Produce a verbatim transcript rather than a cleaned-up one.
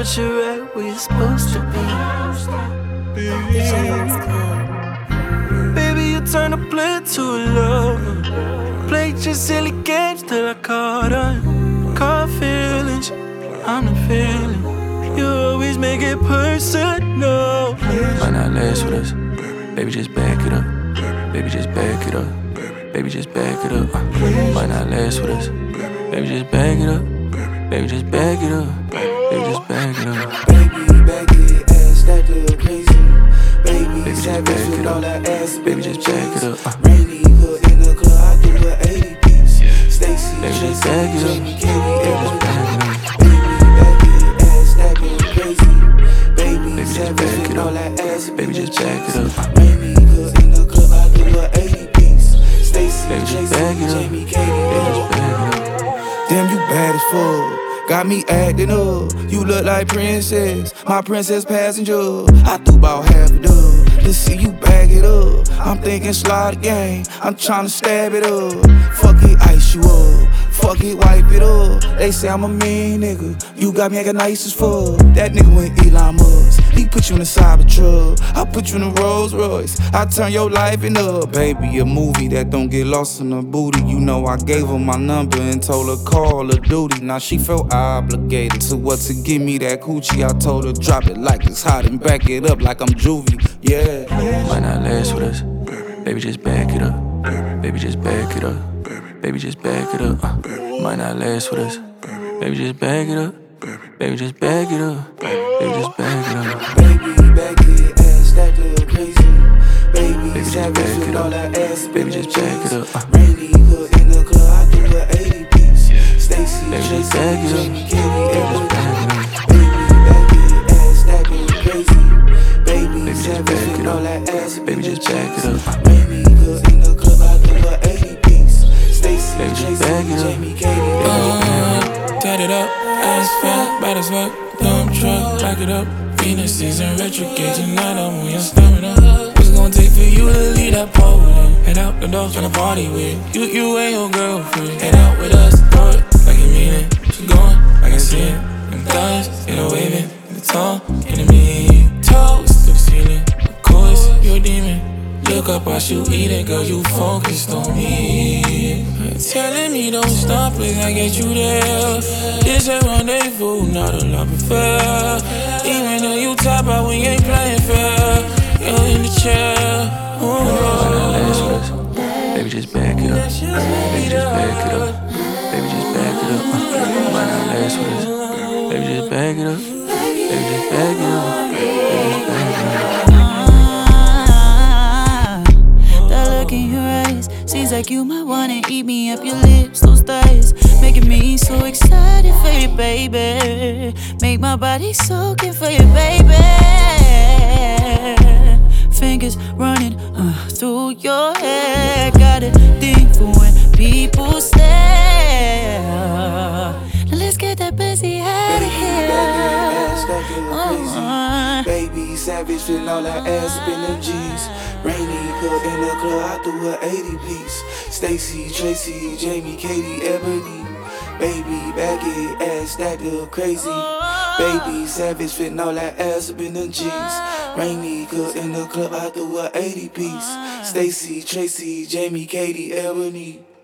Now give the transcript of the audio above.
once you're right where you're supposed to be. Baby, you turn a player to a lover. Played your silly games till I caught on. Caught feelings, I'm the feeling. You always make it personal. Might not last with us. Baby, just back it up. Baby, just back it up. Baby, just back it up. Might not last with us. Baby, just back it up. Baby, just back it up. Baby, just back it up. Baby, back it, ass that look crazy. Baby, savage with all that ass. Baby, just back it up. Rainy hood in the club, I do an eighty piece. Stacy, baby, just back it up. Jamie, Katie, baby, just back it up. Baby, back it, ass that look crazy. Baby, baby, savage with all that ass. Baby, just back it up. Rainy hood in the club, I do an eighty piece. Stacy, baby, just back it up. Jamie, Katie, baby, just back it up. Damn, you bad as fuck. Got me acting up. You look like princess, my princess passenger. I threw about half a dub to see you bag it up. I'm thinking slide game, I'm tryna stab it up. Fuck it, ice you up. Fuck it, wipe it up. They say I'm a mean nigga. You got me acting nice as fuck. That nigga went Elon Musk. He put you in a Cybertruck. I put you in a Rolls Royce. I turn your life into, baby, a movie that don't get lost in the booty. You know I gave her my number and told her call her duty. Now she felt obligated to what to give me that coochie. I told her drop it like it's hot and back it up like I'm juvie. Yeah. Might not last with us. Baby, just back it up. Baby, just back it up. Baby, just back it up. Uh, might not last with us. Baby, just back it up. Baby, just back it up. Baby, just back it up. Baby, back it, ass that look crazy. Baby, baby, savage just with back all it up. that ass. Baby, just back it up. Uh, Rainy hood in the club, I do an eighty piece. Stacy, baby, just back it up. Jamie, Katie, baby, just back it up. Baby, back it, ass that look crazy. Baby, baby, just savage back with it all up. that ass. Baby, just back it up. Rainy hood in the club, I do an eighty piece. Stacy, baby, just back it up. Jamie, Katie, uh, tat it up, ass fat, bad as fuck. Dump truck, back it up. Venus is in retrograde tonight. I'm on your stamina. What's it gonna take for you to leave that pole? Head out the door, tryna party with you. You and your girlfriend. Head out with us, throw it like you mean it. She going, I can see it. Them thighs, you know, waving. The tongue, enemy. Toes to the ceiling. Of course, you're a demon. Look up while you eat it, girl, you focused on me. Telling me don't stop it, I get you there. It's a rendezvous, not a love affair. Even though you top out when you ain't playing fair. You're in the chair. Might not last with us. Baby, just back it up. Baby, just back it up. Baby, just back it up. Uh, might not last with us. Baby, just back it up. Baby, just back it up. Baby, just back it up. In your eyes, seems like you might wanna eat me up. Your lips, those thighs, making me so excited for you, baby. Make my body soaking for you, baby. Fingers running uh, through your hair. Got a thing for when people stare. Now let's get that pussy out of here. Uh-huh. Baby, savage, feel all that ass up in them jeans. Rainy hood in the club, I threw an eighty piece. Stacy, Tracy, Jamie, Katie, Ebony. Baby, back it, ass that look crazy. Baby, savage, fitting all that ass up in them jeans. Rainy hood in the club, I threw an eighty piece. Stacy, Tracy, Jamie, Katie, Ebony.